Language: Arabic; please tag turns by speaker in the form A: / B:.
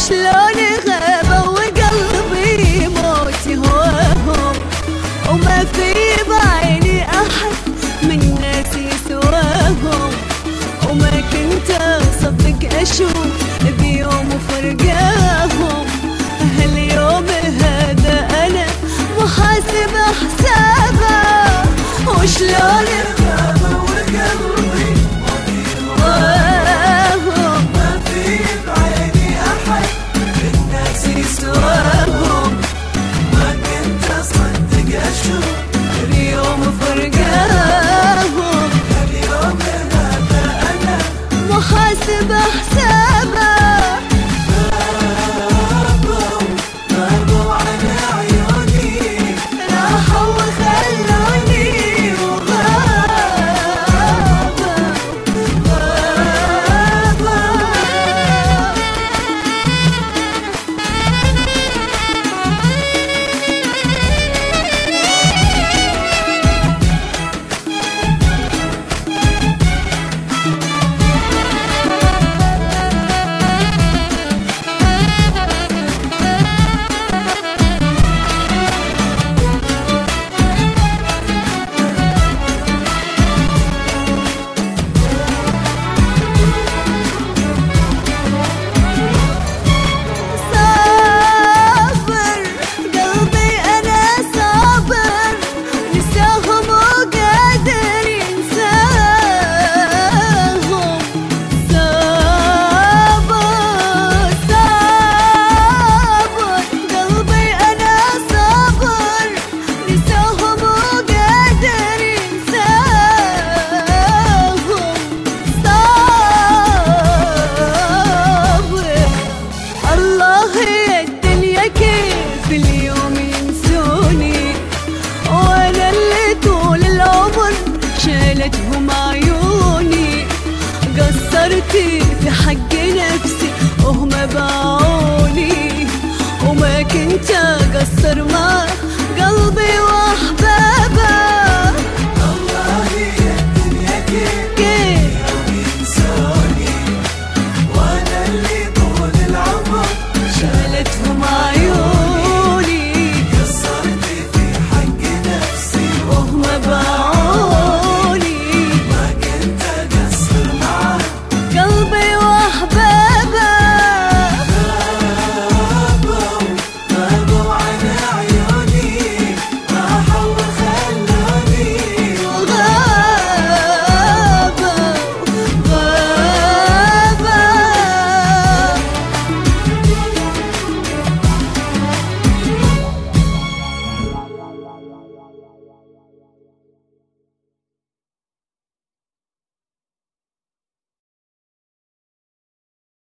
A: وشلون غابوا وقلبي يموت هواهم، وما في بعيني أحد من الناس يسواهم، وما كنت أصدق أشوف بيوم فرقاهم. هاليوم هذا أنا محاسب حسابه، وشلون غابوا وقلبي يموت، ما في بعيني أحد من الناس يسواهم، ما كنت أصدق أشوف اليوم فرقاهم. اليوم هذا أنا محاسب حسابه. غابوا عن عيوني، راحوا وخلوني شالتهم عيوني، قصرت في حق